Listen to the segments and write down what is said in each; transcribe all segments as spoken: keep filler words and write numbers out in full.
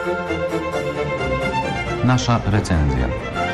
Nasza recenzja.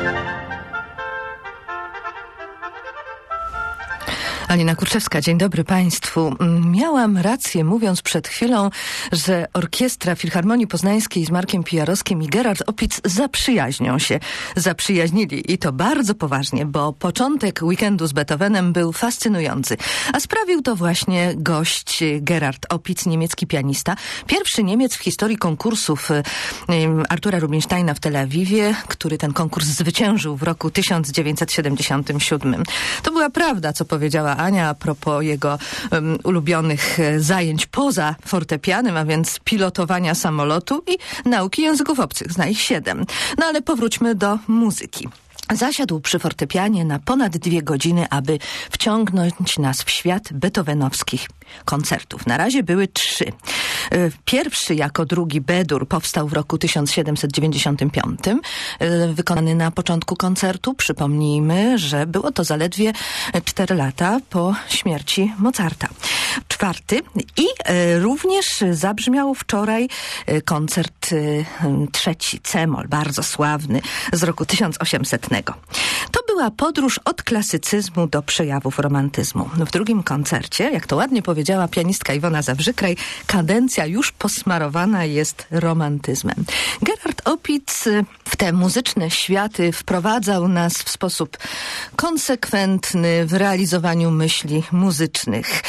Alina Kurczewska, dzień dobry Państwu. Miałam rację, mówiąc przed chwilą, że Orkiestra Filharmonii Poznańskiej z Markiem Pijarowskim i Gerard Opitz zaprzyjaźnią się. Zaprzyjaźnili i to bardzo poważnie, bo początek weekendu z Beethovenem był fascynujący. A sprawił to właśnie gość Gerard Opitz, niemiecki pianista. Pierwszy Niemiec w historii konkursów Artura Rubinsteina w Tel Awiwie, który ten konkurs zwyciężył w roku tysiąc dziewięćset siedemdziesiątym siódmym. To była prawda, co powiedziała Ania a propos jego um, ulubionych e, zajęć poza fortepianem, a więc pilotowania samolotu i nauki języków obcych. Zna ich siedem. No ale powróćmy do muzyki. Zasiadł przy fortepianie na ponad dwie godziny, aby wciągnąć nas w świat beethovenowskich koncertów. Na razie były trzy. Pierwszy jako drugi B-dur powstał w roku tysiąc siedemset dziewięćdziesiątym piątym, wykonany na początku koncertu. Przypomnijmy, że było to zaledwie cztery lata po śmierci Mozarta. Czwarty i również zabrzmiał wczoraj koncert trzeci, C-moll, bardzo sławny, z roku tysiąc osiemsetnego. To była podróż od klasycyzmu do przejawów romantyzmu. W drugim koncercie, jak to ładnie powiedziała pianistka Iwona Zawrzykraj, kadencja już posmarowana jest romantyzmem. Gerard Opitz w te muzyczne światy wprowadzał nas w sposób konsekwentny w realizowaniu myśli muzycznych.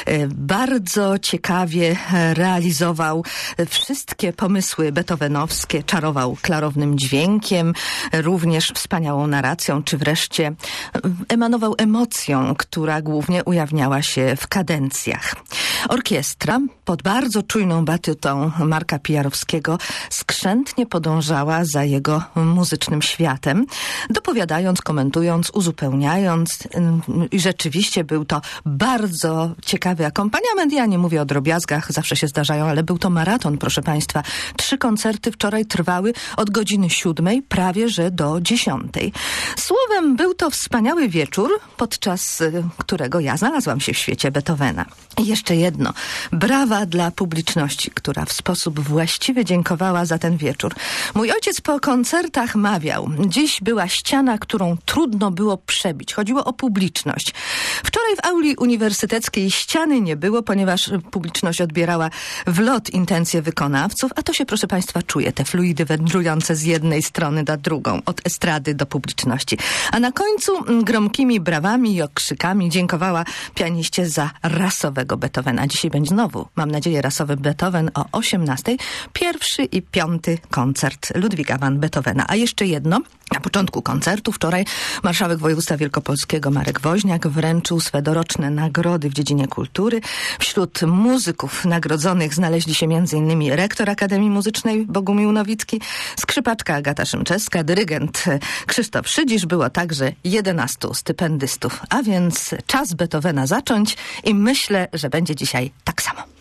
Bardzo ciekawie realizował wszystkie pomysły beethovenowskie, czarował klarownym dźwiękiem, również wspaniałą narracją, czy wreszcie emanował emocją, która głównie ujawniała się w kadencjach. Orkiestra pod bardzo czujną batytą Marka Pijarowskiego skrzętnie podążała za jego muzycznym światem, dopowiadając, komentując, uzupełniając i rzeczywiście był to bardzo ciekawy akompaniament. Ja nie mówię o drobiazgach, zawsze się zdarzają, ale był to maraton, proszę Państwa. Trzy koncerty wczoraj trwały od godziny siódmej prawie że do dziesiątej. Słowem, był to wspaniały wieczór, podczas którego ja znalazłam się w świecie Beethovena. I jeszcze jedno. Brawa dla publiczności, która w sposób właściwy dziękowała za ten wieczór. Mój ojciec po koncertach mawiał: dziś była ściana, którą trudno było przebić. Chodziło o publiczność. Wczoraj w auli uniwersyteckiej ściany nie było, ponieważ publiczność odbierała w lot intencje wykonawców, a to się, proszę Państwa, czuje, te fluidy wędrujące z jednej strony na drugą, od estrady do publiczności. A na końcu gromkimi brawami i okrzykami dziękowała pianiście za rasowego Beethovena. Dzisiaj będzie znowu, mam nadzieję, rasowy Beethoven o osiemnastej. Pierwszy i piąty koncert Ludwiga van Beethovena. A jeszcze jedno. Na początku koncertu wczoraj marszałek województwa wielkopolskiego Marek Woźniak wręczył swe doroczne nagrody w dziedzinie kultury. Wśród muzyków nagrodzonych znaleźli się między innymi rektor Akademii Muzycznej Bogumił Nowicki, skrzypaczka Agata Szymczewska, dyrygent Krzysztof Szydzisz. Było także jedenastu stypendystów. A więc czas Beethovena zacząć i myślę, że będzie dzisiaj tak samo.